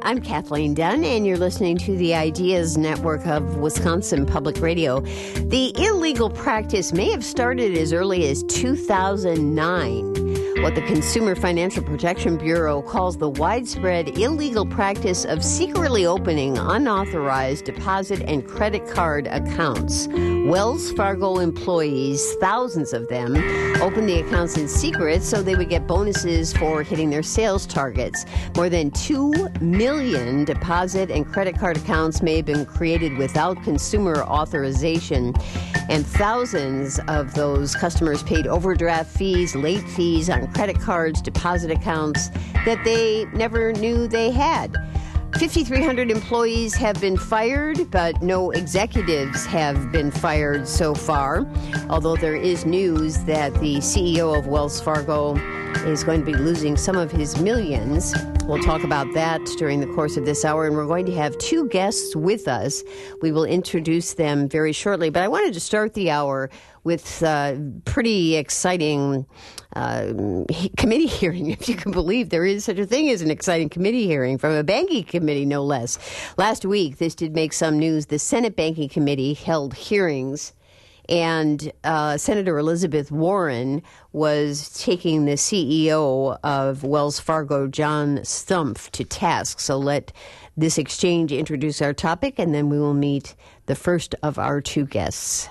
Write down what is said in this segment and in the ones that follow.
I'm Kathleen Dunn, and you're listening to the Ideas Network of Wisconsin Public Radio. The illegal practice may have started as early as 2009. What the Consumer Financial Protection Bureau calls the widespread illegal practice of secretly opening unauthorized deposit and credit card accounts. Wells Fargo employees, thousands of them, opened the accounts in secret so they would get bonuses for hitting their sales targets. More than 2 million deposit and credit card accounts may have been created without consumer authorization, and thousands of those customers paid overdraft fees, late fees on credit cards, deposit accounts that they never knew they had. 5,300 employees have been fired, but no executives have been fired so far, although there is news that the CEO of Wells Fargo is going to be losing some of his millions. We'll talk about that during the course of this hour, and we're going to have two guests with us. We will introduce them very shortly, but I wanted to start the hour with pretty exciting committee hearing, if you can believe there is such a thing as an exciting committee hearing from a banking committee, no less. Last week, this did make some news. The Senate Banking Committee held hearings, and Senator Elizabeth Warren was taking the CEO of Wells Fargo, John Stumpf, to task. So let this exchange introduce our topic, and then we will meet the first of our two guests.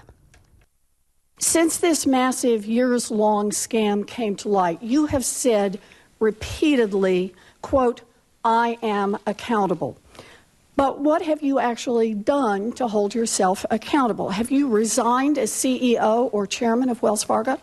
Since this massive years-long scam came to light, you have said repeatedly, quote, "I am accountable." But what have you actually done to hold yourself accountable? Have you resigned as CEO or chairman of Wells Fargo?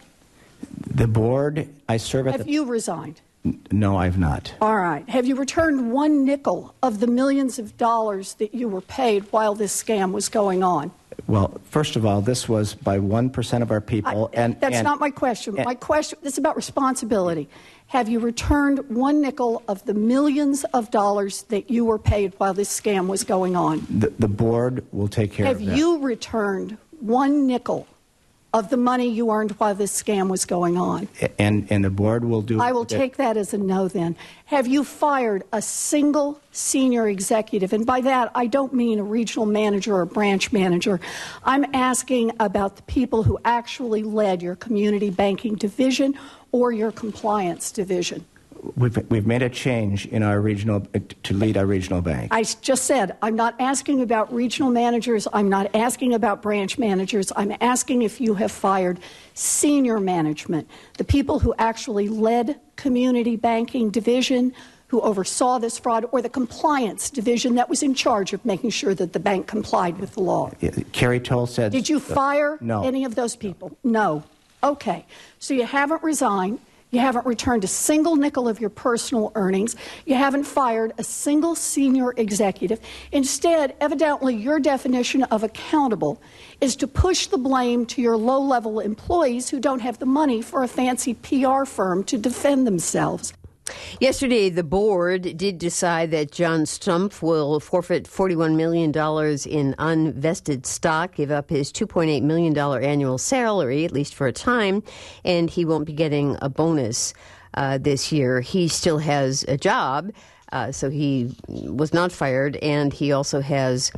The board, I serve at Have you resigned? No, I've not. All right. Have you returned one nickel of the millions of dollars that you were paid while this scam was going on? Well, first of all, this was by 1% of our people. That's not my question. My question is about responsibility. Have you returned one nickel of the millions of dollars that you were paid while this scam was going on? The board will take care of that. Have you returned one nickel of the money you earned while this scam was going on? And the board will do... I will take that as a no then. Have you fired a single senior executive? And by that, I don't mean a regional manager or a branch manager. I'm asking about the people who actually led your community banking division or your compliance division. We've made a change in our regional to lead our regional bank. I just said I'm not asking about regional managers. I'm not asking about branch managers. I'm asking if you have fired senior management, the people who actually led community banking division, who oversaw this fraud, or the compliance division that was in charge of making sure that the bank complied with the law. Carrie Toll said... Did you fire no. any of those people? No. Okay. So you haven't resigned. You haven't returned a single nickel of your personal earnings. You haven't fired a single senior executive. Instead, evidently, your definition of accountable is to push the blame to your low-level employees who don't have the money for a fancy PR firm to defend themselves. Yesterday, the board did decide that John Stumpf will forfeit $41 million in unvested stock, give up his $2.8 million annual salary, at least for a time, and he won't be getting a bonus this year. He still has a job, so he was not fired, and he also has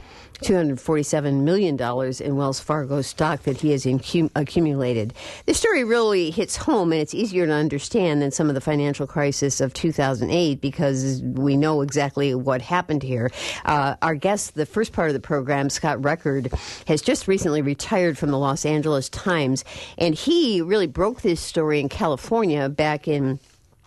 $247 million in Wells Fargo stock that he has accumulated. This story really hits home, and it's easier to understand than some of the financial crisis of 2008 because we know exactly what happened here. Our guest, the first part of the program, Scott Record, has just recently retired from the Los Angeles Times, and he really broke this story in California back in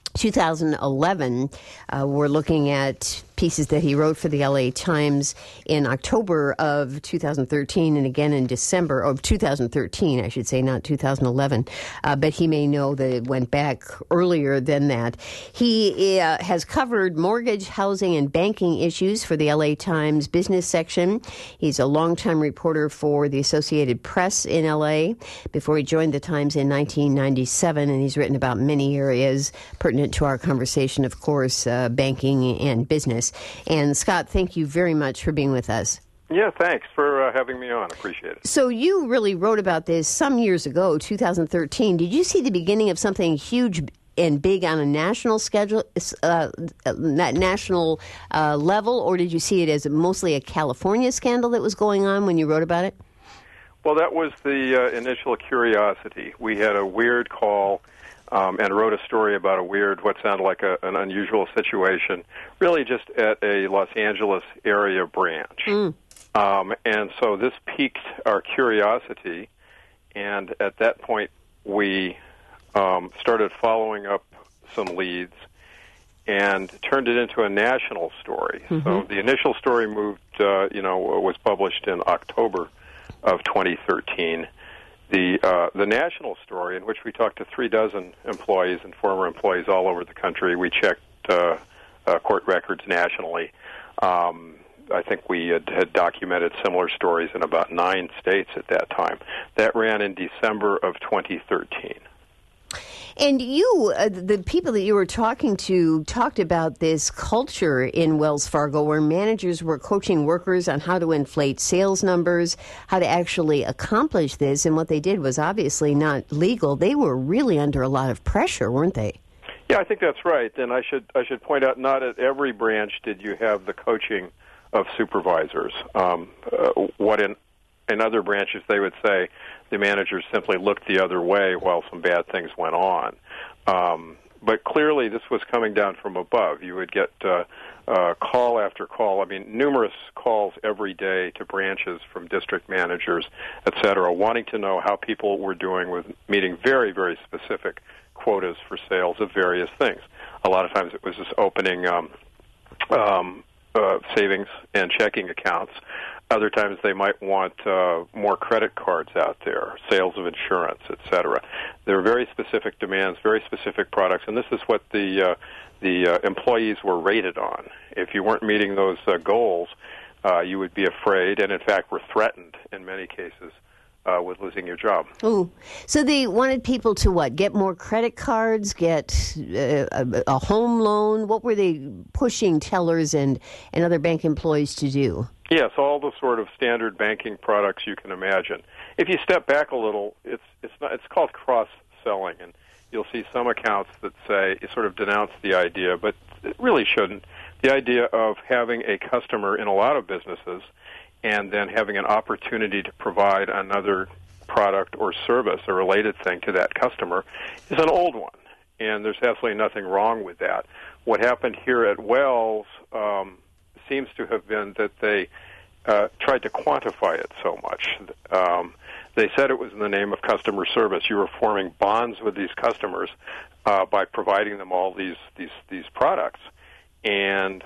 2011. We're looking at pieces that he wrote for the LA Times in October of 2013 and again in December of 2013, I should say, not 2011. But he may know that it went back earlier than that. He has covered mortgage, housing, and banking issues for the LA Times business section. He's a longtime reporter for the Associated Press in LA before he joined the Times in 1997, and he's written about many areas pertinent to our conversation, of course, banking and business. And Scott, thank you very much for being with us. Yeah, thanks for having me on. Appreciate it. So you really wrote about this some years ago, 2013. Did you see the beginning of something huge and big on a national national level, or did you see it as mostly a California scandal that was going on when you wrote about it? Well, that was the initial curiosity. We had a weird call and wrote a story about what sounded like an unusual situation, really just at a Los Angeles area branch. And so this piqued our curiosity, and at that point we started following up some leads and turned it into a national story. So the initial story was published in October of 2013. The national story, in which we talked to 36 employees and former employees all over the country, we checked court records nationally. I think we had documented similar stories in about 9 states at that time. That ran in December of 2013. And you, the people that you were talking to, talked about this culture in Wells Fargo where managers were coaching workers on how to inflate sales numbers, how to actually accomplish this, and what they did was obviously not legal. They were really under a lot of pressure, weren't they? Yeah, I think that's right. And I should point out, not at every branch did you have the coaching of supervisors. What in other branches they would say the managers simply looked the other way while some bad things went on. But clearly this was coming down from above. You would get call after call, numerous calls every day to branches from district managers, et cetera, wanting to know how people were doing with meeting very, very specific quotas for sales of various things. A lot of times it was just opening savings and checking accounts. Other times they might want more credit cards out there, sales of insurance, et cetera. There are very specific demands, very specific products, and this is what the employees were rated on. If you weren't meeting those goals, you would be afraid, and in fact were threatened in many cases with losing your job. Ooh. So they wanted people to what? Get more credit cards, get a home loan? What were they pushing tellers and other bank employees to do? Yes, all the sort of standard banking products you can imagine. If you step back a little, it's called cross-selling, and you'll see some accounts that say, sort of denounce the idea, but it really shouldn't. The idea of having a customer in a lot of businesses and then having an opportunity to provide another product or service, a related thing to that customer, is an old one, and there's absolutely nothing wrong with that. What happened here at Wells seems to have been that they tried to quantify it so much. They said it was in the name of customer service. You were forming bonds with these customers by providing them all these products, and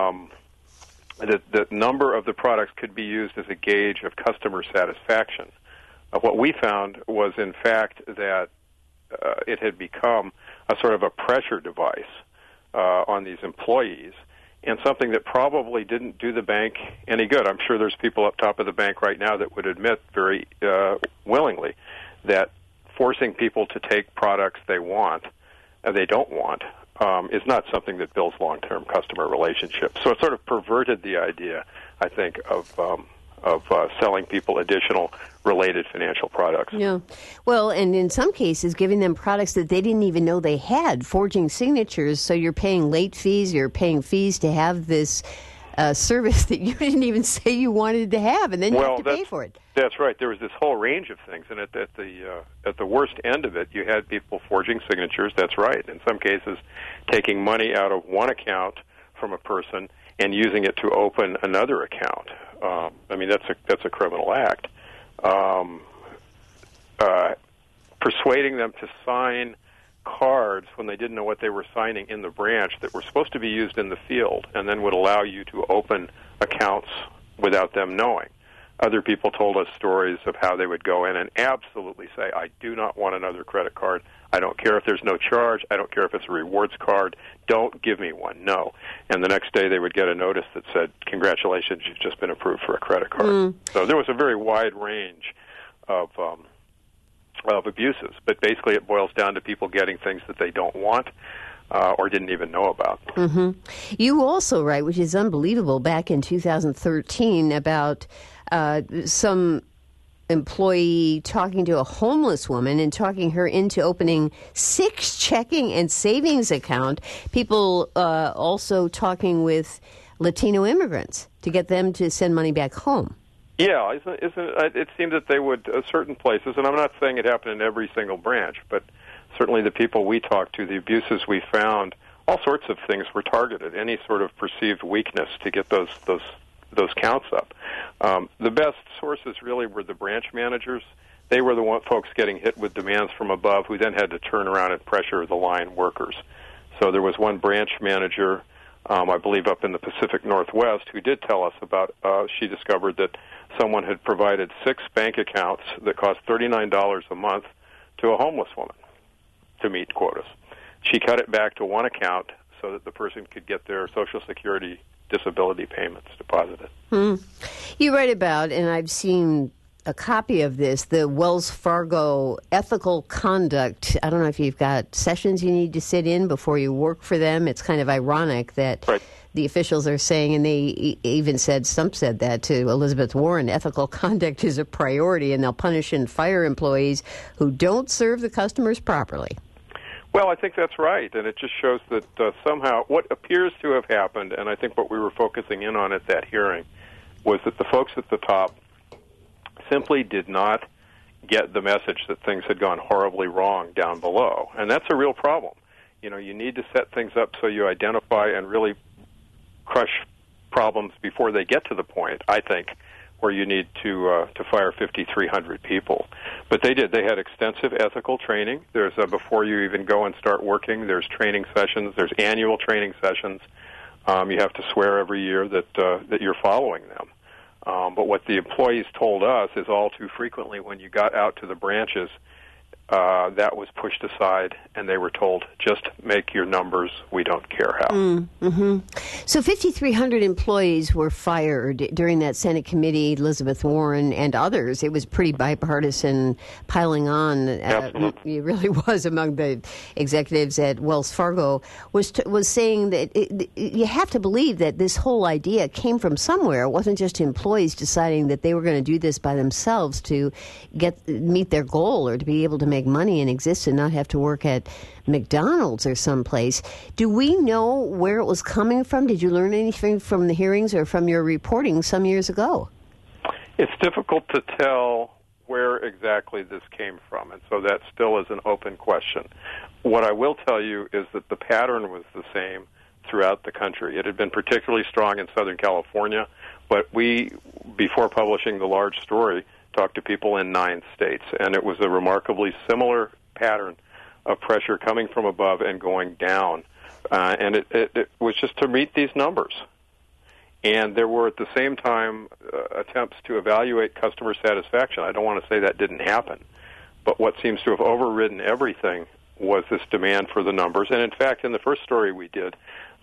the number of the products could be used as a gauge of customer satisfaction. What we found was, in fact, that it had become a sort of a pressure device on these employees, and something that probably didn't do the bank any good. I'm sure there's people up top of the bank right now that would admit very willingly that forcing people to take products they don't want, is not something that builds long-term customer relationships. So it sort of perverted the idea, I think, of selling people additional related financial products. Yeah. Well, and in some cases, giving them products that they didn't even know they had, forging signatures, so you're paying late fees, you're paying fees to have this service that you didn't even say you wanted to have, and then you have to pay for it. That's right. There was this whole range of things, and at the worst end of it, you had people forging signatures. That's right. In some cases, taking money out of one account from a person and using it to open another account. That's a criminal act. Persuading them to sign cards when they didn't know what they were signing in the branch that were supposed to be used in the field and then would allow you to open accounts without them knowing. Other people told us stories of how they would go in and absolutely say, I do not want another credit card. I don't care if there's no charge. I don't care if it's a rewards card. Don't give me one. No. And the next day they would get a notice that said, congratulations, you've just been approved for a credit card. So there was a very wide range of abuses. But basically it boils down to people getting things that they don't want or didn't even know about. Mm-hmm. You also write, which is unbelievable, back in 2013 about some employee talking to a homeless woman and talking her into opening 6 checking and savings account. People also talking with Latino immigrants to get them to send money back home. Yeah, it seemed that they would, certain places, and I'm not saying it happened in every single branch, but certainly the people we talked to, the abuses we found, all sorts of things were targeted, any sort of perceived weakness to get those counts up. The best sources really were the branch managers. They were the folks getting hit with demands from above who then had to turn around and pressure the line workers. So there was one branch manager, I believe up in the Pacific Northwest, who did tell us about, she discovered that someone had provided 6 bank accounts that cost $39 a month to a homeless woman to meet quotas. She cut it back to one account so that the person could get their Social Security disability payments deposited. You write about, and I've seen a copy of this, the Wells Fargo ethical conduct. I don't know if you've got sessions you need to sit in before you work for them. It's kind of ironic that the officials are saying, and they even said, some said that to Elizabeth Warren, ethical conduct is a priority, and they'll punish and fire employees who don't serve the customers properly. Well, I think that's right, and it just shows that somehow what appears to have happened, and I think what we were focusing in on at that hearing, was that the folks at the top simply did not get the message that things had gone horribly wrong down below, and that's a real problem. You know, you need to set things up so you identify and really crush problems before they get to the point, I think, where you need to fire 5,300 people. But they did. They had extensive ethical training. There's before you even go and start working, there's training sessions. There's annual training sessions. You have to swear every year that you're following them. But what the employees told us is all too frequently when you got out to the branches, that was pushed aside, and they were told, just make your numbers, we don't care how. So 5,300 employees were fired during that Senate committee, Elizabeth Warren and others. It was pretty bipartisan, piling on. It really was among the executives at Wells Fargo, was saying that you have to believe that this whole idea came from somewhere. It wasn't just employees deciding that they were going to do this by themselves to meet their goal or to be able to make money and exist and not have to work at McDonald's or someplace. Do we know where it was coming from? Did you learn anything from the hearings or from your reporting some years ago? It's difficult to tell where exactly this came from, and so that still is an open question. What I will tell you is that the pattern was the same throughout the country. It had been particularly strong in Southern California, but we, before publishing the large story, talked to people in 9 states, and it was a remarkably similar pattern of pressure coming from above and going down. And it was just to meet these numbers. And there were at the same time attempts to evaluate customer satisfaction. I don't want to say that didn't happen, but what seems to have overridden everything was this demand for the numbers. And in fact, in the first story we did,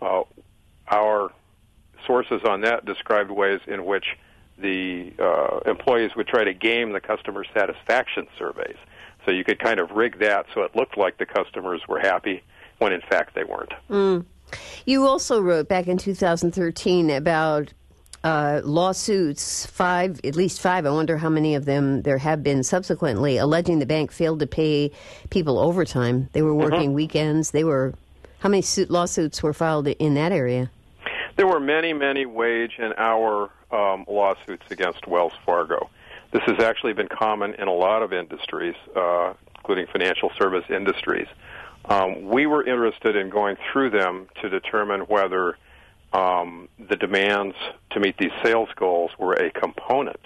our sources on that described ways in which the employees would try to game the customer satisfaction surveys. So you could kind of rig that so it looked like the customers were happy when in fact they weren't. You also wrote back in 2013 about lawsuits, at least five, I wonder how many of them there have been subsequently, alleging the bank failed to pay people overtime. They were working weekends. How many lawsuits were filed in that area? There were many, many wage and hour lawsuits against Wells Fargo. This has actually been common in a lot of industries, including financial service industries. We were interested in going through them to determine whether the demands to meet these sales goals were a component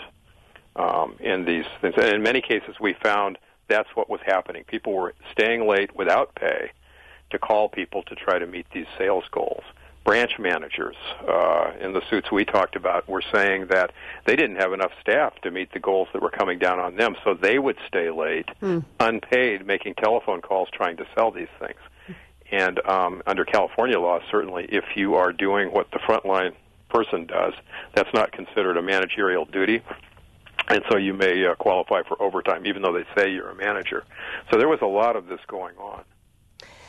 in these things. And in many cases, we found that's what was happening. People were staying late without pay to call people to try to meet these sales goals. Branch managers in the suits we talked about were saying that they didn't have enough staff to meet the goals that were coming down on them, so they would stay late, unpaid, making telephone calls trying to sell these things. And under California law, certainly, if you are doing what the frontline person does, that's not considered a managerial duty, and so you may qualify for overtime, even though they say you're a manager. So there was a lot of this going on.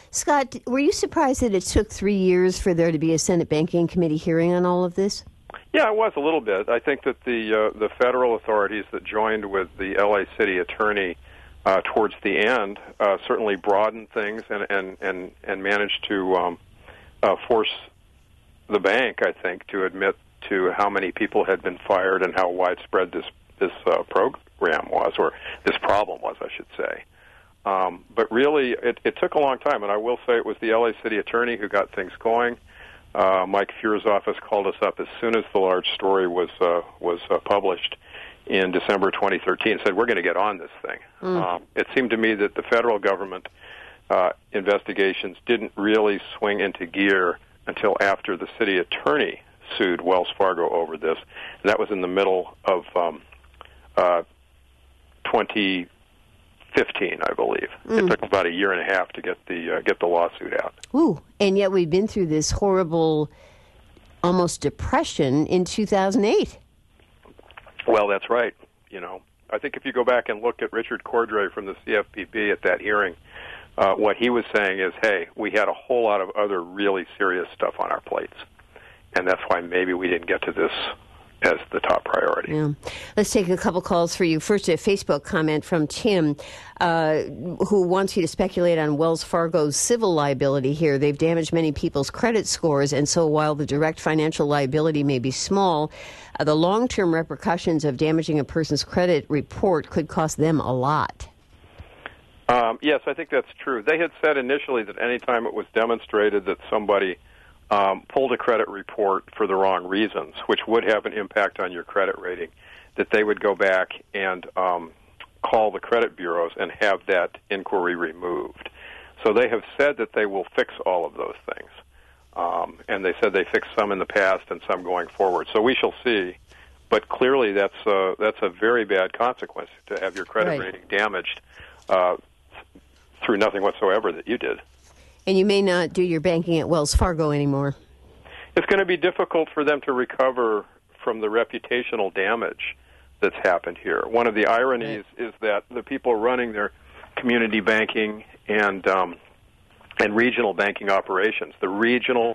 Scott, were you surprised that it took 3 years for there to be a Senate Banking Committee hearing on all of this? Yeah, it was a little bit. I think that the federal authorities that joined with the L.A. City Attorney towards the end certainly broadened things and managed to force the bank, I think, to admit to how many people had been fired and how widespread this program was, or this problem was, I should say. But really, it took a long time, and I will say it was the L.A. City Attorney who got things going. Mike Fuhr's office called us up as soon as the large story was published in December 2013, said, we're going to get on this thing. It seemed to me that the federal government investigations didn't really swing into gear until after the city attorney sued Wells Fargo over this, and that was in the middle of 2015, I believe. It took about a year and a half to get the lawsuit out. Ooh, and yet we've been through this horrible, almost depression in 2008. Well, that's right. I think if you go back and look at Richard Cordray from the CFPB at that hearing, what he was saying is, hey, we had a whole lot of other really serious stuff on our plates, and that's why maybe we didn't get to this as the top priority. Yeah. Let's take a couple calls for you. First, a Facebook comment from Tim, who wants you to speculate on Wells Fargo's civil liability here. They've damaged many people's credit scores, and so while the direct financial liability may be small, the long-term repercussions of damaging a person's credit report could cost them a lot. Yes, I think that's true. They had said initially that any time it was demonstrated that somebody pulled a credit report for the wrong reasons, which would have an impact on your credit rating, that they would go back and call the credit bureaus and have that inquiry removed. So they have said that they will fix all of those things. And they said they fixed some in the past and some going forward. So we shall see. But clearly that's a very bad consequence to have your credit rating damaged through nothing whatsoever that you did. And you may not do your banking at Wells Fargo anymore. It's going to be difficult for them to recover from the reputational damage that's happened here. One of the ironies is that the people running their community banking and regional banking operations, the retail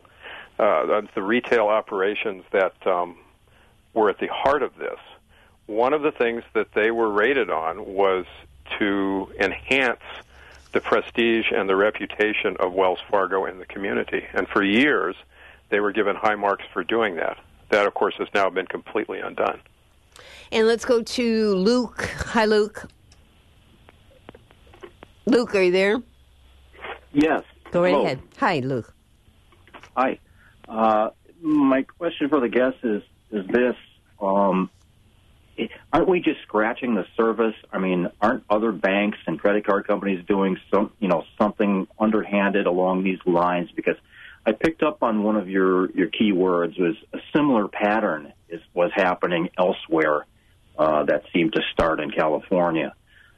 operations that were at the heart of this, one of the things that they were rated on was to enhance the prestige and the reputation of Wells Fargo in the community. And for years, they were given high marks for doing that. That, of course, has now been completely undone. And let's go to Luke. Hi, Luke. Luke, are you there? Yes. Go right Hello. ahead. Hi, Luke. Hi. My question for the guest is this. Aren't we just scratching the surface? I mean, aren't other banks and credit card companies doing something underhanded along these lines? Because I picked up on one of your key words was a similar pattern was happening elsewhere that seemed to start in California.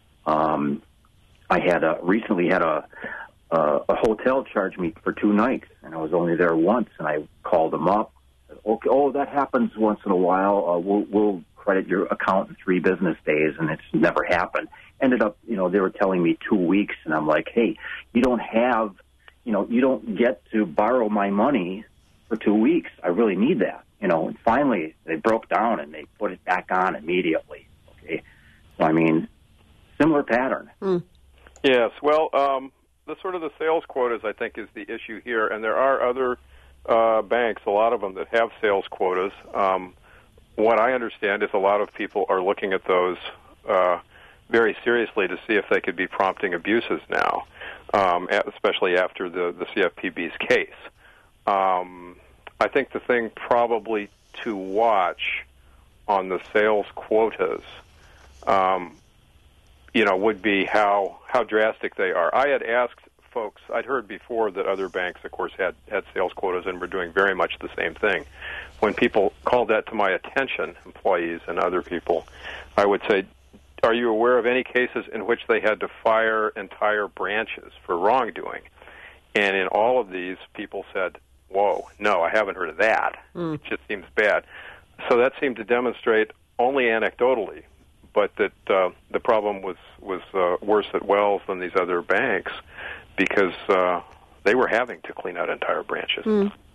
I had recently had a hotel charge me for 2 nights, and I was only there once, and I called them up. Okay, that happens once in a while. We'll credit your account in 3 business days, and it's never happened. Ended up, they were telling me 2 weeks, and I'm like, hey, you don't get to borrow my money for 2 weeks. I really need that, And finally, they broke down and they put it back on immediately. Okay, so I mean, similar pattern. Yes, well, the sales quotas, I think, is the issue here, and there are other banks, a lot of them that have sales quotas. What I understand is a lot of people are looking at those very seriously to see if they could be prompting abuses now, especially after the CFPB's case. I think the thing probably to watch on the sales quotas, would be how drastic they are. I had asked folks, I'd heard before that other banks, of course, had sales quotas and were doing very much the same thing. When people called that to my attention, employees and other people, I would say, are you aware of any cases in which they had to fire entire branches for wrongdoing? And in all of these, people said, whoa, no, I haven't heard of that. It just seems bad. So that seemed to demonstrate only anecdotally, but that the problem was worse at Wells than these other banks because they were having to clean out entire branches.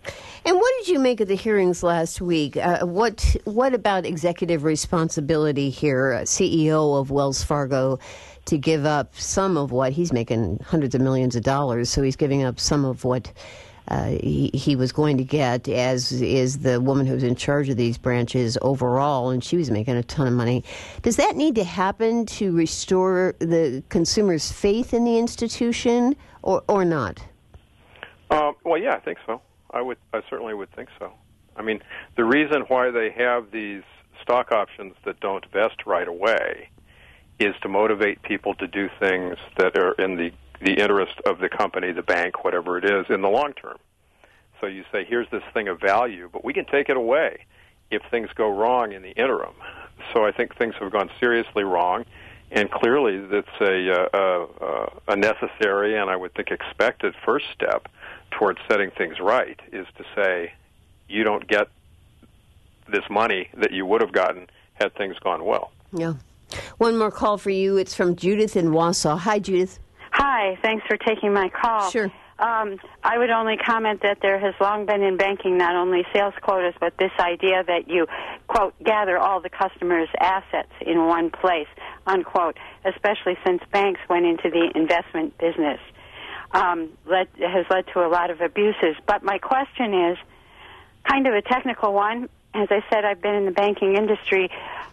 And what did you make of the hearings last week? What about executive responsibility here? CEO of Wells Fargo to give up some of what he's making, hundreds of millions of dollars, so he's giving up some of what he was going to get, as is the woman who's in charge of these branches overall, and she was making a ton of money. Does that need to happen to restore the consumer's faith in the institution, or not? Well, yeah, I think so. I certainly would think so. I mean, the reason why they have these stock options that don't vest right away is to motivate people to do things that are in the interest of the company, the bank, whatever it is, in the long term. So you say, here's this thing of value, but we can take it away if things go wrong in the interim. So I think things have gone seriously wrong, and clearly that's a necessary and I would think expected first step towards setting things right, is to say you don't get this money that you would have gotten had things gone well. Yeah. One more call for you. It's from Judith in Wausau. Hi, Judith. Hi. Thanks for taking my call. Sure. I would only comment that there has long been in banking not only sales quotas, but this idea that you, quote, gather all the customers' assets in one place, unquote, especially since banks went into the investment business. Has led to a lot of abuses. But my question is kind of a technical one. As I said, I've been in the banking industry.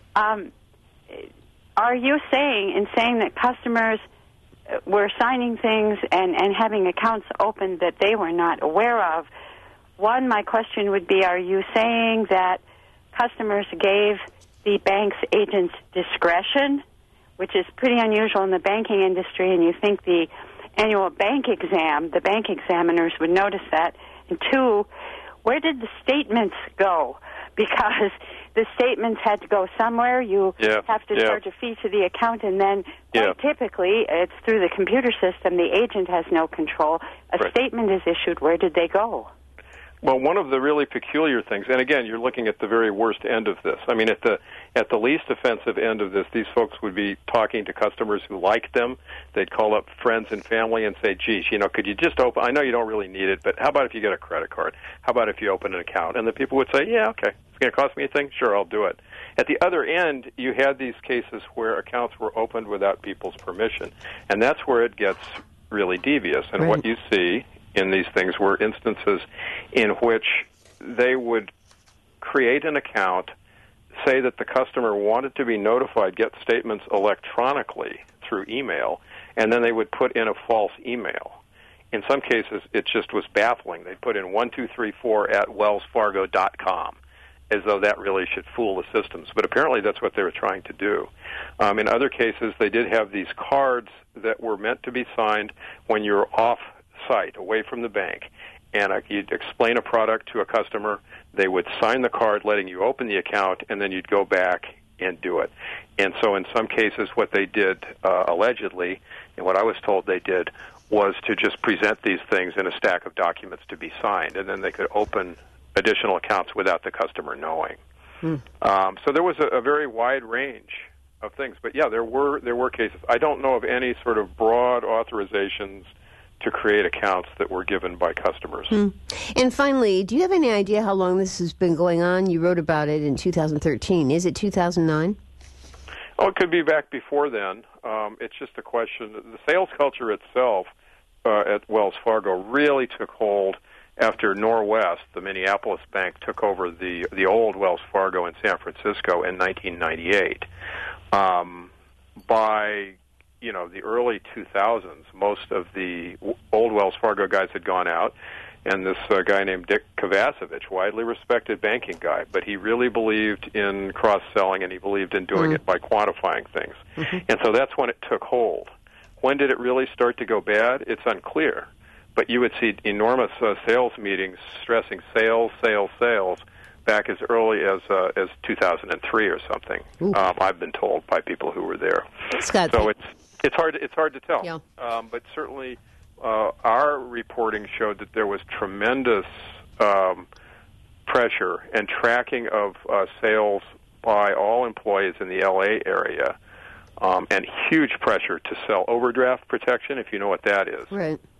Are you saying that customers were signing things and having accounts opened that they were not aware of? One, my question would be, are you saying that customers gave the bank's agents discretion, which is pretty unusual in the banking industry, and you think the annual bank exam, the bank examiners would notice that? And two, where did the statements go? Because the statements had to go somewhere. You have to charge a fee to the account, and then typically it's through the computer system. The agent has no control. A statement is issued. Where did they go? Well, one of the really peculiar things, and again, you're looking at the very worst end of this. I mean, at the least offensive end of this, these folks would be talking to customers who liked them. They'd call up friends and family and say, geez, could you just open, I know you don't really need it, but how about if you get a credit card? How about if you open an account? And the people would say, yeah, okay. It's going to cost me anything? Sure, I'll do it. At the other end, you had these cases where accounts were opened without people's permission, and that's where it gets really devious. And what you see in these things were instances in which they would create an account, say that the customer wanted to be notified, get statements electronically through email, and then they would put in a false email. In some cases, it just was baffling. They'd put in 1234@wellsfargo.com, as though that really should fool the systems. But apparently that's what they were trying to do. In other cases, they did have these cards that were meant to be signed when you're off-site, away from the bank. And you'd explain a product to a customer. They would sign the card letting you open the account, and then you'd go back and do it. And so in some cases what they did, allegedly, and what I was told they did, was to just present these things in a stack of documents to be signed, and then they could open additional accounts without the customer knowing. So there was a very wide range of things. But, yeah, there were cases. I don't know of any sort of broad authorizations to create accounts that were given by customers. And finally, do you have any idea how long this has been going on? You wrote about it in 2013. Is it 2009? Oh, it could be back before then. It's just a question. The sales culture itself at Wells Fargo really took hold after Norwest, the Minneapolis bank, took over the old Wells Fargo in San Francisco in 1998. By the early 2000s, most of the old Wells Fargo guys had gone out, and this guy named Dick Kovacevic, widely respected banking guy, but he really believed in cross-selling, and he believed in doing it by quantifying things. And so that's when it took hold. When did it really start to go bad? It's unclear. But you would see enormous sales meetings stressing sales, sales, sales, back as early as 2003 or something. I've been told by people who were there. Scott, so it's hard to tell. Yeah. But certainly our reporting showed that there was tremendous pressure and tracking of sales by all employees in the L.A. area, and huge pressure to sell overdraft protection, if you know what that is. Right.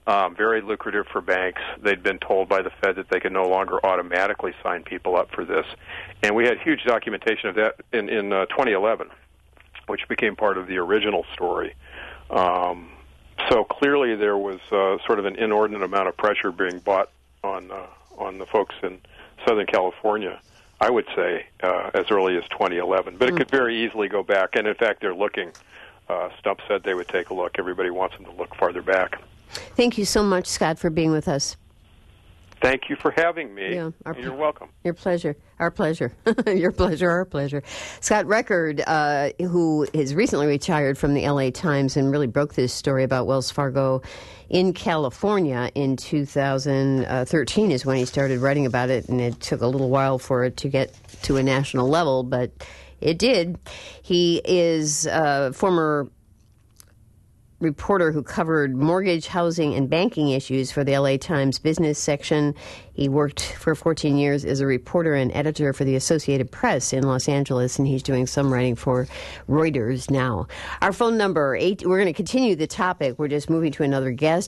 very lucrative for banks. They'd been told by the Fed that they could no longer automatically sign people up for this. And we had huge documentation of that in 2011, which became part of the original story. So clearly there was sort of an inordinate amount of pressure being brought on the folks in Southern California, I would say, as early as 2011. But it could very easily go back, and in fact they're looking. Stump said they would take a look. Everybody wants them to look farther back. Thank you so much, Scott, for being with us. Thank you for having me. Yeah, You're welcome. Your pleasure. Our pleasure. Your pleasure, our pleasure. Scott Record, who is recently retired from the LA Times and really broke this story about Wells Fargo in California in 2013 is when he started writing about it, and it took a little while for it to get to a national level, but it did. He is a former reporter who covered mortgage, housing, and banking issues for the LA Times business section. He worked for 14 years as a reporter and editor for the Associated Press in Los Angeles, and he's doing some writing for Reuters now. Our phone number, we're going to continue the topic. We're just moving to another guest,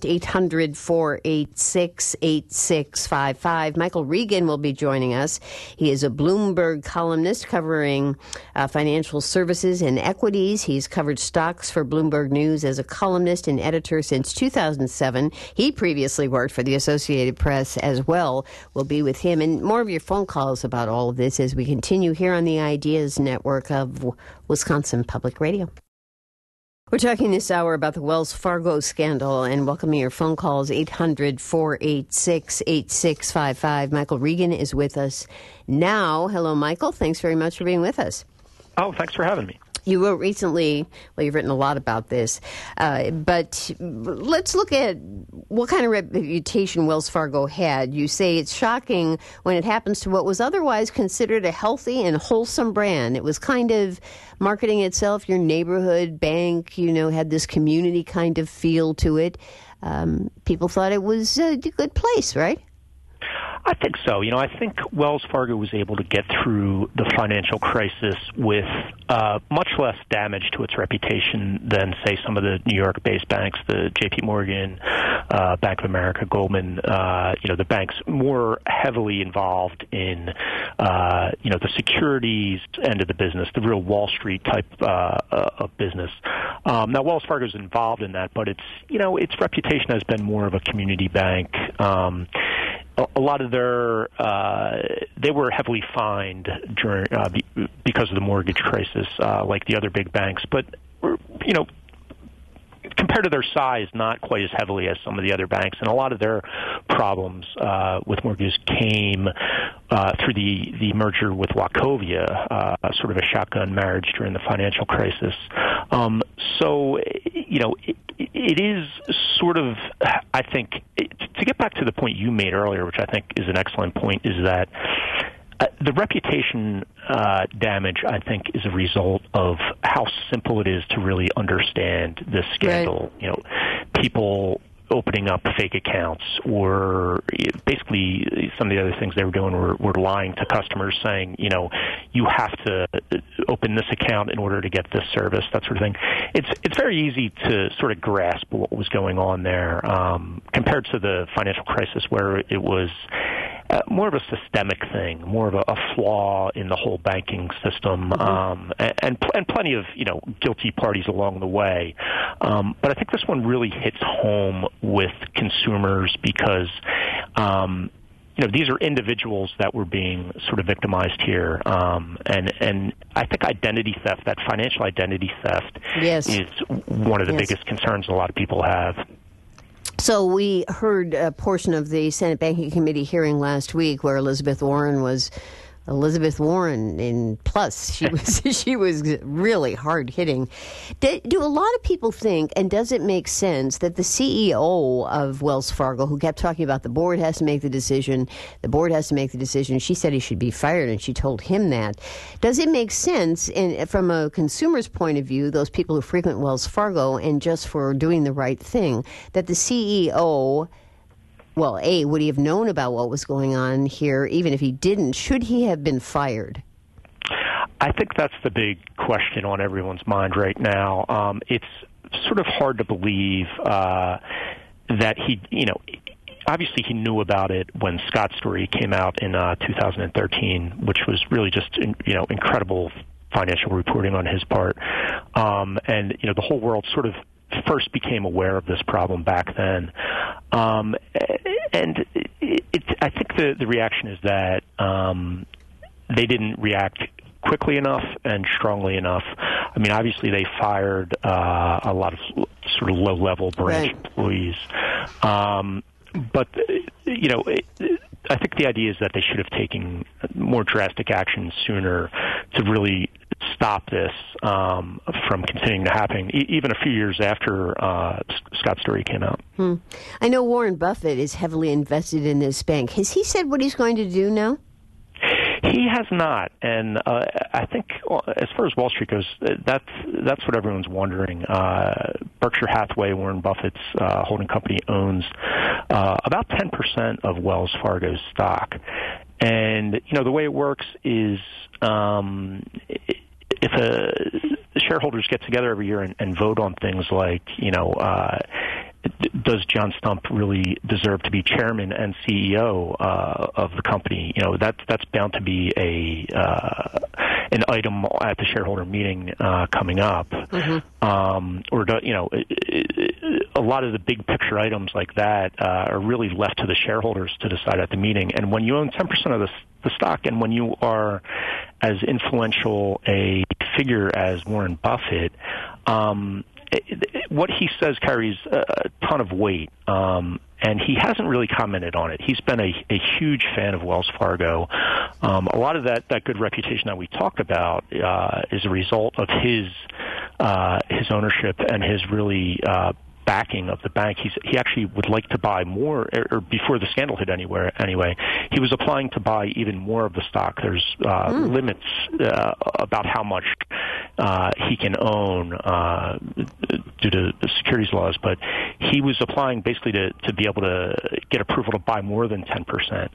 800-486-8655. Michael Regan will be joining us. He is a Bloomberg columnist covering financial services and equities. He's covered stocks for Bloomberg News as a columnist and editor since 2007. He previously worked for the Associated Press as well. We'll be with him and more of your phone calls about all of this as we continue here on the Ideas Network of Wisconsin Public Radio. We're talking this hour about the Wells Fargo scandal and welcoming your phone calls, 800-486-8655. Michael Regan is with us now. Hello, Michael. Thanks very much for being with us. Oh, thanks for having me. You wrote recently, well, you've written a lot about this, but let's look at what kind of reputation Wells Fargo had. You say it's shocking when it happens to what was otherwise considered a healthy and wholesome brand. It was kind of marketing itself, your neighborhood bank, had this community kind of feel to it. People thought it was a good place, right? I think so. I think Wells Fargo was able to get through the financial crisis with much less damage to its reputation than, say, some of the New York-based banks, the J.P. Morgan, Bank of America, Goldman, the banks more heavily involved in, the securities end of the business, the real Wall Street type of business. Now, Wells Fargo is involved in that, but its reputation has been more of a community bank. A lot of they were heavily fined during because of the mortgage crisis, like the other big banks. But compared to their size, not quite as heavily as some of the other banks. And a lot of their problems with mortgages came through the merger with Wachovia, sort of a shotgun marriage during the financial crisis. So it is sort of, I think, to get back to the point you made earlier, which I think is an excellent point, is that the reputation damage, I think, is a result of how simple it is to really understand this scandal. Right. People opening up fake accounts, or basically some of the other things they were doing were lying to customers, saying, you have to open this account in order to get this service, that sort of thing. It's very easy to sort of grasp what was going on there compared to the financial crisis, where it was more of a systemic thing, more of a flaw in the whole banking system, and plenty of guilty parties along the way. But I think this one really hits home with consumers because these are individuals that were being sort of victimized here, and I think identity theft, that financial identity theft, is one of the biggest concerns a lot of people have. So we heard a portion of the Senate Banking Committee hearing last week where Elizabeth Warren in plus. She was really hard hitting. Do a lot of people think, and does it make sense, that the CEO of Wells Fargo, who kept talking about the board has to make the decision, she said he should be fired, and she told him that. Does it make sense, from a consumer's point of view, those people who frequent Wells Fargo, and just for doing the right thing, that the CEO, well, A, would he have known about what was going on here? Even if he didn't, should he have been fired? I think that's the big question on everyone's mind right now. It's sort of hard to believe that he, obviously he knew about it when Scott's story came out in 2013, which was really just, incredible financial reporting on his part. And, the whole world sort of first became aware of this problem back then. And I think the reaction is that they didn't react quickly enough and strongly enough. I mean, obviously they fired a lot of sort of low-level branch employees. But, I think the idea is that they should have taken more drastic action sooner to really stop this from continuing to happen, even a few years after Scott's story came out. I know Warren Buffett is heavily invested in this bank. Has he said what he's going to do now? He has not, and I think as far as Wall Street goes, that's what everyone's wondering. Berkshire Hathaway, Warren Buffett's holding company, owns about 10% of Wells Fargo's stock. And, the way it works is if the shareholders get together every year and vote on things like, does John Stump really deserve to be chairman and CEO of the company? That's bound to be an item at the shareholder meeting coming up. A lot of the big picture items like that are really left to the shareholders to decide at the meeting. And when you own 10% of the stock, and when you are as influential a figure as Warren Buffett, what he says carries a ton of weight, and he hasn't really commented on it. He's been a huge fan of Wells Fargo. A lot of that good reputation that we talked about is a result of his ownership and his really backing of the bank. He actually would like to buy more, or before the scandal hit anyway, he was applying to buy even more of the stock. There's limits about how much he can own due to the securities laws, but he was applying basically to be able to get approval to buy more than 10%.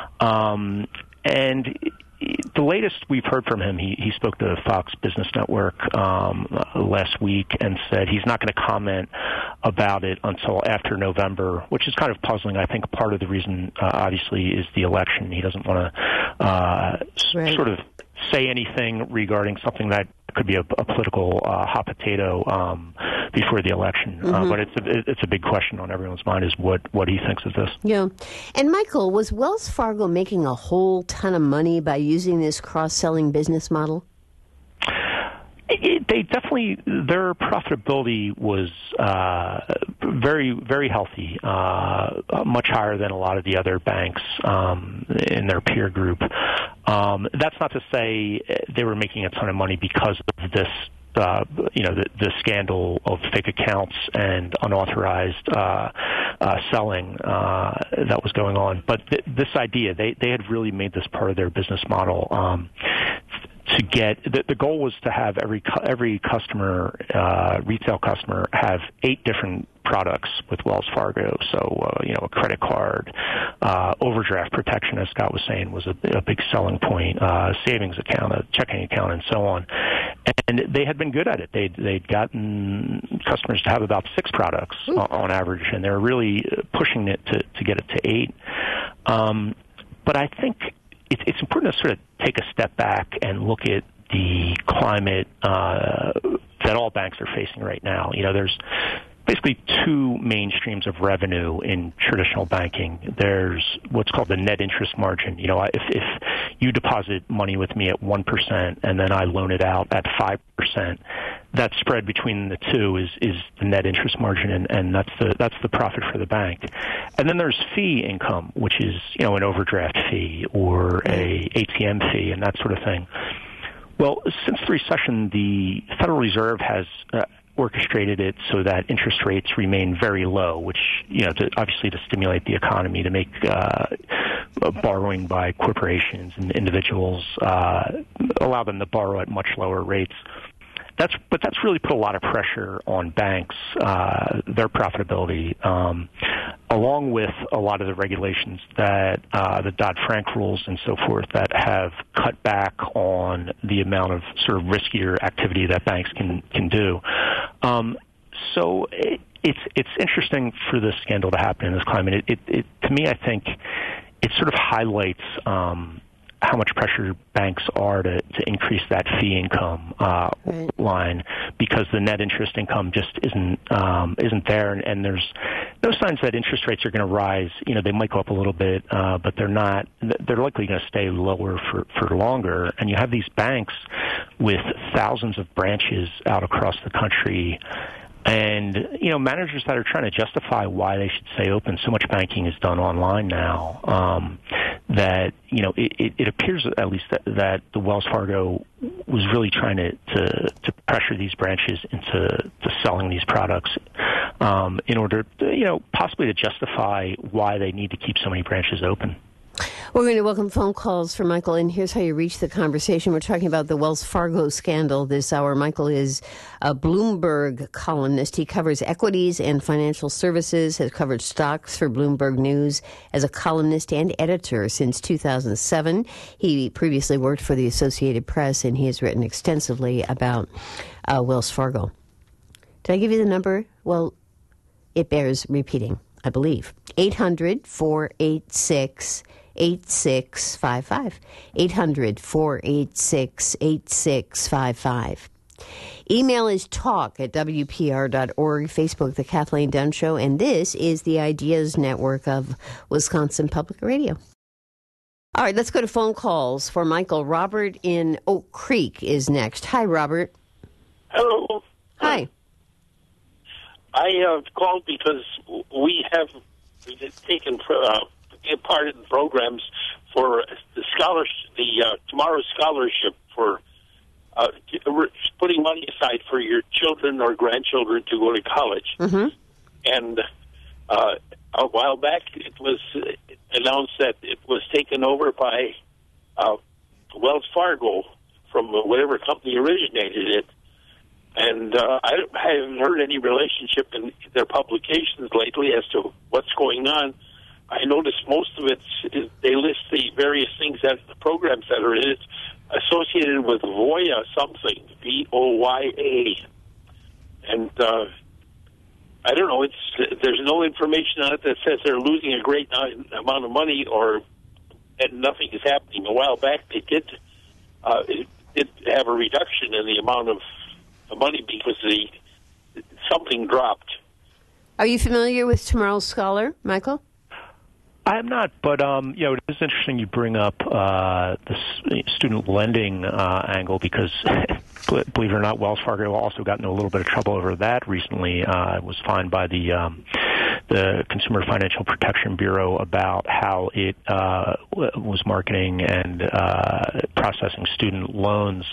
And the latest we've heard from him, he spoke to Fox Business Network last week and said he's not going to comment about it until after November, which is kind of puzzling. I think part of the reason, obviously, is the election. He doesn't want to sort of say anything regarding something that could be a political hot potato before the election. But it's a big question on everyone's mind is what he thinks of this. Yeah. And Michael, was Wells Fargo making a whole ton of money by using this cross-selling business model? They definitely, their profitability was very, very healthy, much higher than a lot of the other banks in their peer group. That's not to say they were making a ton of money because of this, the scandal of fake accounts and unauthorized selling that was going on. But this idea, they had really made this part of their business model. To get the goal was to have every customer, retail customer, have 8 different products with Wells Fargo. So a credit card, overdraft protection, as Scott was saying, was a big selling point. Savings account, a checking account, and so on. And they had been good at it. They'd gotten customers to have about 6 products on average, and they're really pushing it to get it to 8. But I think it's important to sort of take a step back and look at the climate that all banks are facing right now. There's basically 2 main streams of revenue in traditional banking. There's what's called the net interest margin. If you deposit money with me at 1% and then I loan it out at 5%, that spread between the two is the net interest margin, and that's the profit for the bank. And then there's fee income, which is an overdraft fee or a ATM fee and that sort of thing. Well, since the recession, the Federal Reserve has orchestrated it so that interest rates remain very low, which obviously to stimulate the economy, to make borrowing by corporations and individuals allow them to borrow at much lower rates. But that's really put a lot of pressure on banks, their profitability, along with a lot of the regulations that the Dodd-Frank rules and so forth that have cut back on the amount of sort of riskier activity that banks can do. So it's interesting for this scandal to happen in this climate. It to me, I think it sort of highlights how much pressure banks are to increase that fee income line, because the net interest income just isn't there, and there's no signs that interest rates are going to rise. You know, they might go up a little bit, but they're not. They're likely going to stay lower for longer. And you have these banks with thousands of branches out across the country. And, you know, managers that are trying to justify why they should stay open. So much banking is done online now that, you know, it appears at least that the Wells Fargo was really trying to pressure these branches into selling these products in order, you know, possibly to justify why they need to keep so many branches open. We're going to welcome phone calls for Michael, and here's how you reach the conversation. We're talking about the Wells Fargo scandal this hour. Michael is a Bloomberg columnist. He covers equities and financial services, has covered stocks for Bloomberg News as a columnist and editor since 2007. He previously worked for the Associated Press, and he has written extensively about Wells Fargo. Did I give you the number? Well, it bears repeating, I believe. 800-486-8655. 800-486-8655. Email is talk@wpr.org. Facebook, The Kathleen Dunn Show. And this is the Ideas Network of Wisconsin Public Radio. All right, let's go to phone calls for Michael. Robert in Oak Creek is next. Hi, Robert. Hello. Hi. I called because we have taken part in programs for the Tomorrow Scholarship for putting money aside for your children or grandchildren to go to college. Mm-hmm. And a while back, it was announced that it was taken over by Wells Fargo from whatever company originated it. And I haven't heard any relationship in their publications lately as to what's going on. I noticed most of it, they list the various things that the programs that are in it associated with Voya something, VOYA. And I don't know, there's no information on it that says they're losing a great amount of money and nothing is happening. A while back they did have a reduction in the amount of money because something dropped. Are you familiar with Tomorrow's Scholar, Michael? I am not, but you know, it is interesting you bring up the student lending angle because, believe it or not, Wells Fargo also got into a little bit of trouble over that recently. It was fined by the Consumer Financial Protection Bureau about how it was marketing and processing student loans.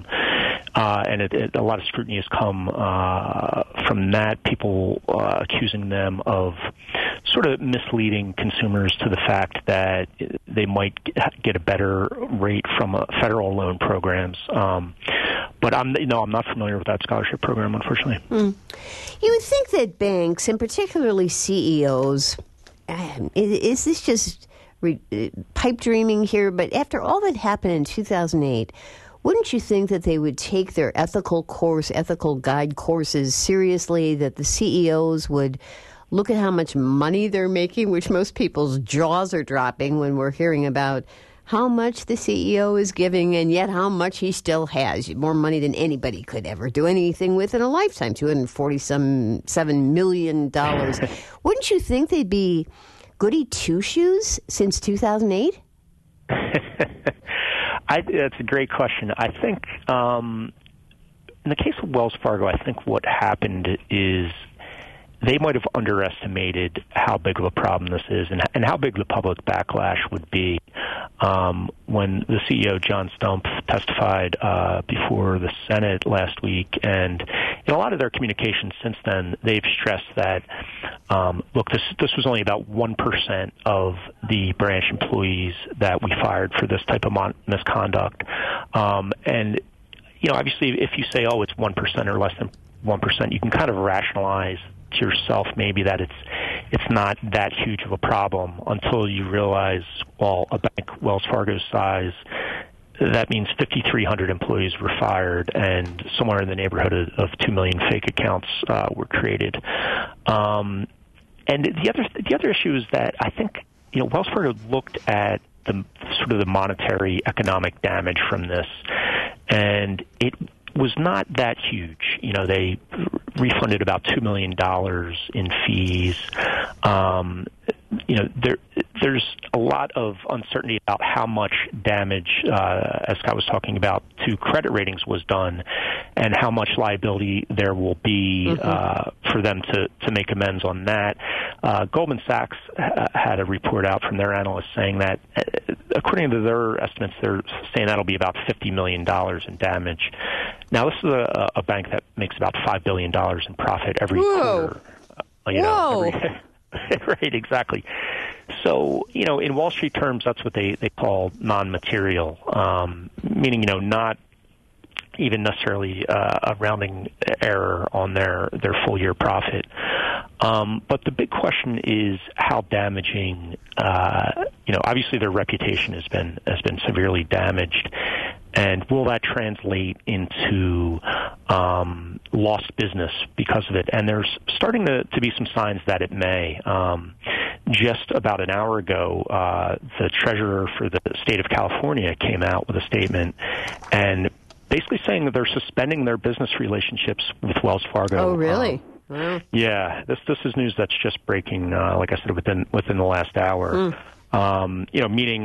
And a lot of scrutiny has come from that, people accusing them of sort of misleading consumers to the fact that they might get a better rate from federal loan programs. But I'm not familiar with that scholarship program, unfortunately. You would think that banks, and particularly CEOs, is this just pipe dreaming here? But after all that happened in 2008, wouldn't you think that they would take their ethical guide courses seriously, that the CEOs would look at how much money they're making, which most people's jaws are dropping when we're hearing about how much the CEO is giving and yet how much he still has, more money than anybody could ever do anything with in a lifetime, $247 million. Wouldn't you think they'd be goody two-shoes since 2008? That's a great question. I think in the case of Wells Fargo, I think what happened is they might have underestimated how big of a problem this is and how big the public backlash would be. When the CEO, John Stumpf, testified before the Senate last week, and in a lot of their communications since then, they've stressed that, look, this was only about 1% of the branch employees that we fired for this type of misconduct. And, you know, obviously if you say, oh, it's 1% or less than 1%, you can kind of rationalize to yourself maybe that it's not that huge of a problem until you realize, well, a bank Wells Fargo's size, that means 5,300 employees were fired, and somewhere in the neighborhood of 2 million fake accounts were created. And the other issue is that I think Wells Fargo looked at the sort of the monetary economic damage from this, and it was not that huge. They refunded about $2 million in fees. There's a lot of uncertainty about how much damage, as Scott was talking about, to credit ratings was done, and how much liability there will be for them to make amends on that. Goldman Sachs had a report out from their analysts saying that, according to their estimates, they're saying that'll be about $50 million in damage. Now, this is a bank that makes about $5 billion in profit every quarter. Right, exactly. So, in Wall Street terms, that's what they call non-material, meaning, not even necessarily a rounding error on their full year profit. But the big question is how damaging, obviously their reputation has been severely damaged. And will that translate into lost business because of it? And there's starting to be some signs that it may. Just about an hour ago, the treasurer for the state of California came out with a statement and basically saying that they're suspending their business relationships with Wells Fargo. Oh, really? Yeah, this is news that's just breaking, like I said, within the last hour. Meaning,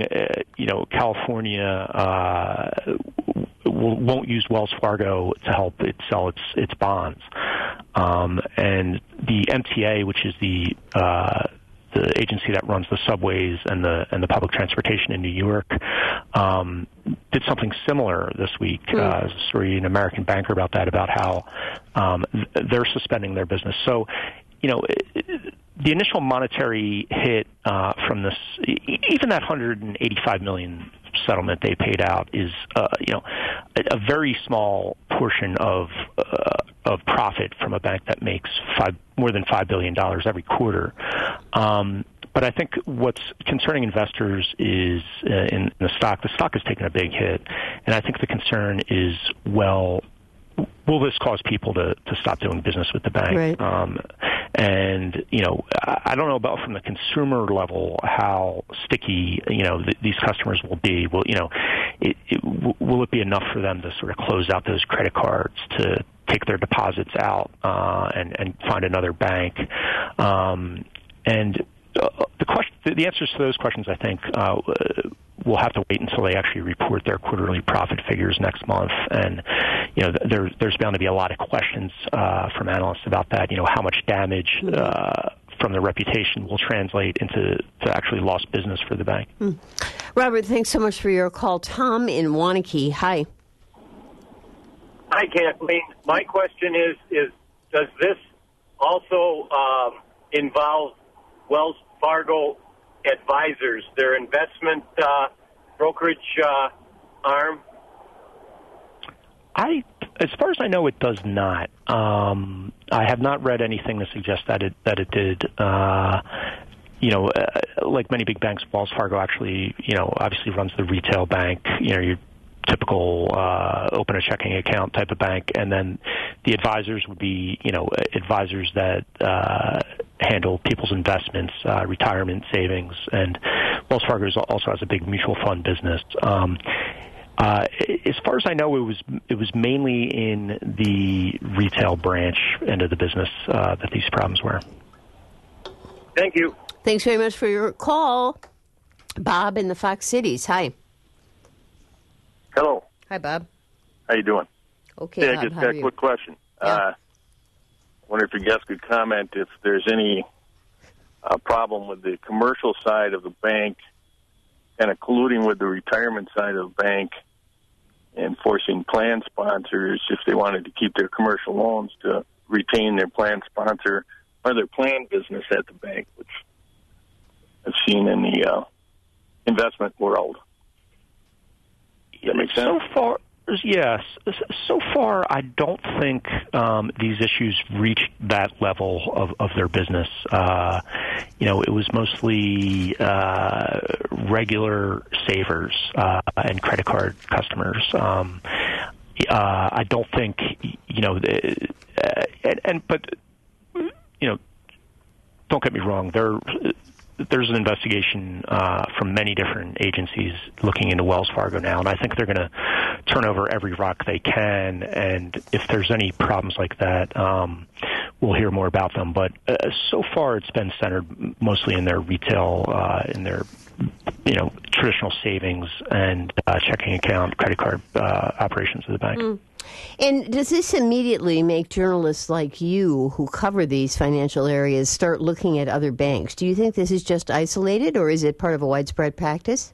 California won't use Wells Fargo to help it sell its bonds, and the MTA, which is the agency that runs the subways and the public transportation in New York, did something similar this week. There's a story in American Banker about that, about how they're suspending their business. So, the initial monetary hit from this, even that $185 million settlement they paid out, is a very small portion of profit from a bank that makes more than $5 billion every quarter. But I think what's concerning investors is in the stock. The stock has taken a big hit, and I think the concern is, will this cause people to stop doing business with the bank? Right. And, I don't know about from the consumer level how sticky, these customers will be. Will it be enough for them to sort of close out those credit cards, to take their deposits out and find another bank? The answers to those questions, I think, we'll have to wait until they actually report their quarterly profit figures next month. And, there's bound to be a lot of questions from analysts about that. How much damage from the reputation will translate into actually lost business for the bank. Robert, thanks so much for your call. Tom in Waunakee, hi. Hi, Kathleen. My question is does this also involve Wells Fargo Advisors, their investment brokerage arm? As far as I know, it does not. I have not read anything to suggest that it did. Like many big banks, Wells Fargo actually, obviously runs the retail bank. Your typical open a checking account type of bank, and then the advisors would be, advisors that handle people's investments, retirement savings, and Wells Fargo also has a big mutual fund business. As far as I know, it was mainly in the retail branch end of the business that these problems were. Thank you. Thanks very much for your call. Bob in the Fox Cities, hi. Hello. Hi, Bob. How you doing? Okay, Bob, I just got a quick question. Yeah. Wonder if you guys could comment if there's any problem with the commercial side of the bank kind of colluding with the retirement side of the bank and forcing plan sponsors, if they wanted to keep their commercial loans, to retain their plan sponsor or their plan business at the bank, which I've seen in the investment world. Does that make sense? Yes. So far, I don't think these issues reached that level of their business. It was mostly regular savers and credit card customers. I don't think, but don't get me wrong. There's an investigation from many different agencies looking into Wells Fargo now, and I think they're going to turn over every rock they can. And if there's any problems like that, we'll hear more about them. But so far, it's been centered mostly in their retail, in their traditional savings and checking account, credit card operations of the bank. Mm. And does this immediately make journalists like you who cover these financial areas start looking at other banks? Do you think this is just isolated, or is it part of a widespread practice?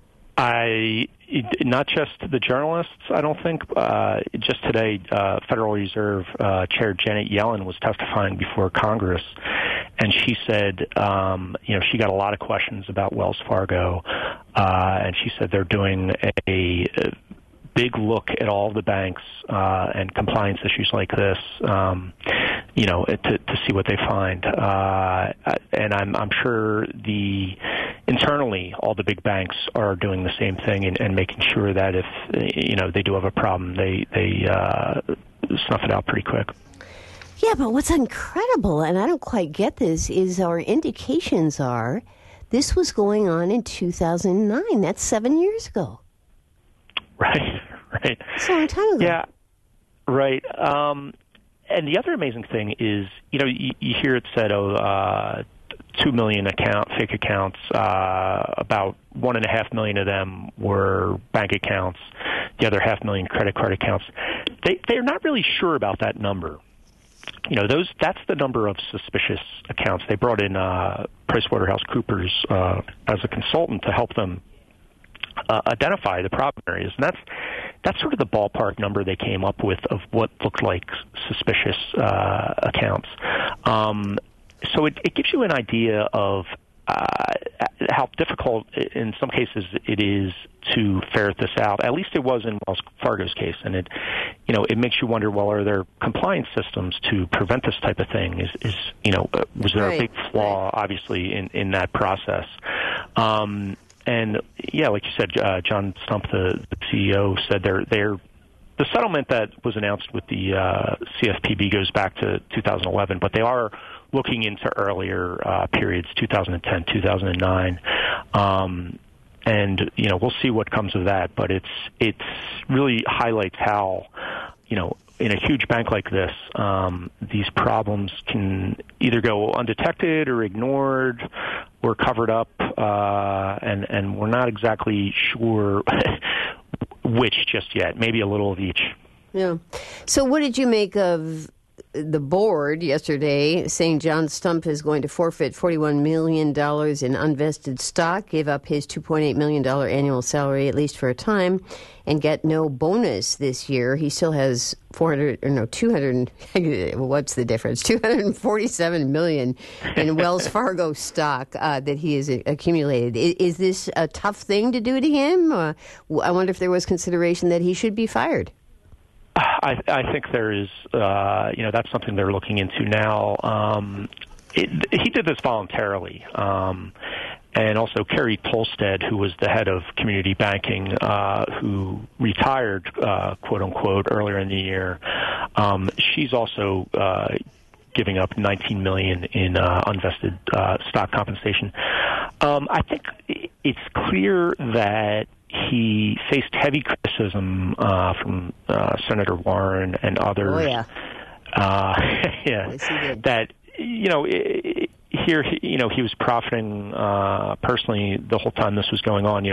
Not just the journalists, I don't think. Just today, Federal Reserve Chair Janet Yellen was testifying before Congress, and she said, she got a lot of questions about Wells Fargo, and she said they're doing a big look at all the banks and compliance issues like this, to see what they find. And I'm sure internally all the big banks are doing the same thing and making sure that if they do have a problem, they snuff it out pretty quick. Yeah, but what's incredible, and I don't quite get this, is our indications are this was going on in 2009. That's 7 years ago. Right. It's a long time ago. Yeah, right. And the other amazing thing is, you hear it said, 2 million fake accounts, about 1.5 million of them were bank accounts, the other 500,000 credit card accounts. They're not really sure about that number. That's the number of suspicious accounts. They brought in PricewaterhouseCoopers as a consultant to help them identify the problem areas, and that's sort of the ballpark number they came up with of what looked like suspicious accounts. So it gives you an idea of how difficult, in some cases, it is to ferret this out. At least it was in Wells Fargo's case, and it makes you wonder, well, are there compliance systems to prevent this type of thing? Was there a big flaw, obviously, in that process? And yeah, like you said, John Stump, the CEO, said the settlement that was announced with the CFPB goes back to 2011, but they are looking into earlier periods, 2010, 2009, and we'll see what comes of that. But it's really highlights how in a huge bank like this, these problems can either go undetected or ignored or covered up, and we're not exactly sure which just yet. Maybe a little of each. Yeah. So what did you make of the board yesterday saying John Stump is going to forfeit $41 million in unvested stock, give up his $2.8 million annual salary, at least for a time, and get no bonus this year? He still has $247 million in Wells Fargo stock that he has accumulated. Is this a tough thing to do to him? I wonder if there was consideration that he should be fired. I think there is, that's something they're looking into now. He did this voluntarily. And also Carrie Tolstead, who was the head of community banking, who retired, quote unquote, earlier in the year. She's also giving up $19 million in unvested stock compensation. I think it's clear that he faced heavy criticism from Senator Warren and others. Oh, yeah. Yes, he did. That, here, he was profiting personally the whole time this was going on.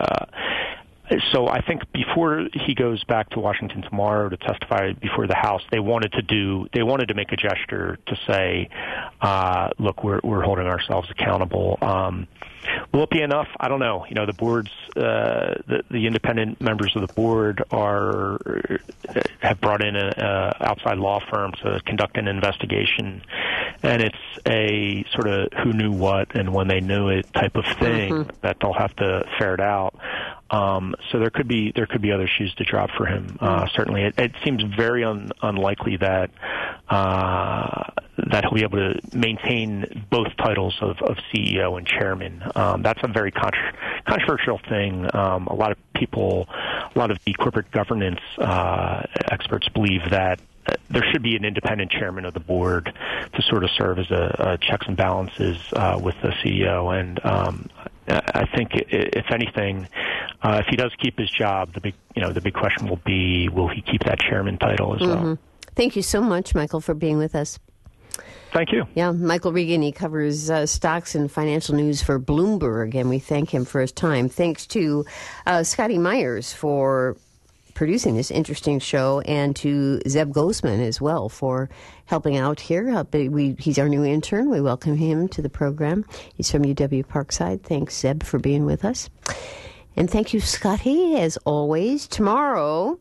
So I think before he goes back to Washington tomorrow to testify before the House, they wanted to make a gesture to say, look, we're holding ourselves accountable. Will it be enough? I don't know. The boards, the independent members of the board have brought in an outside law firm to conduct an investigation, and it's a sort of who knew what and when they knew it type of thing that they'll have to ferret out. So there could be other shoes to drop for him. Certainly, it seems very unlikely that he'll be able to maintain both titles of CEO and chairman. That's a very controversial thing. A lot of the corporate governance experts believe that there should be an independent chairman of the board to sort of serve as a checks and balances with the CEO. And I think, if anything, if he does keep his job, the big question will be, will he keep that chairman title as well? Thank you so much, Michael, for being with us. Thank you. Yeah, Michael Regan, he covers stocks and financial news for Bloomberg, and we thank him for his time. Thanks to Scotty Myers for producing this interesting show, and to Zeb Gosman as well for helping out here. He's our new intern. We welcome him to the program. He's from UW Parkside. Thanks, Zeb, for being with us. And thank you, Scotty, as always. Tomorrow,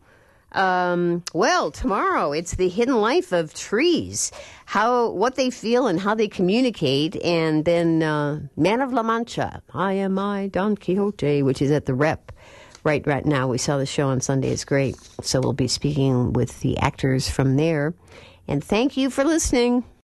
it's the hidden life of trees, what they feel and how they communicate, and then Man of La Mancha, I Am I, Don Quixote, which is at the Rep. Right now. We saw the show on Sunday. It's great. So we'll be speaking with the actors from there. And thank you for listening.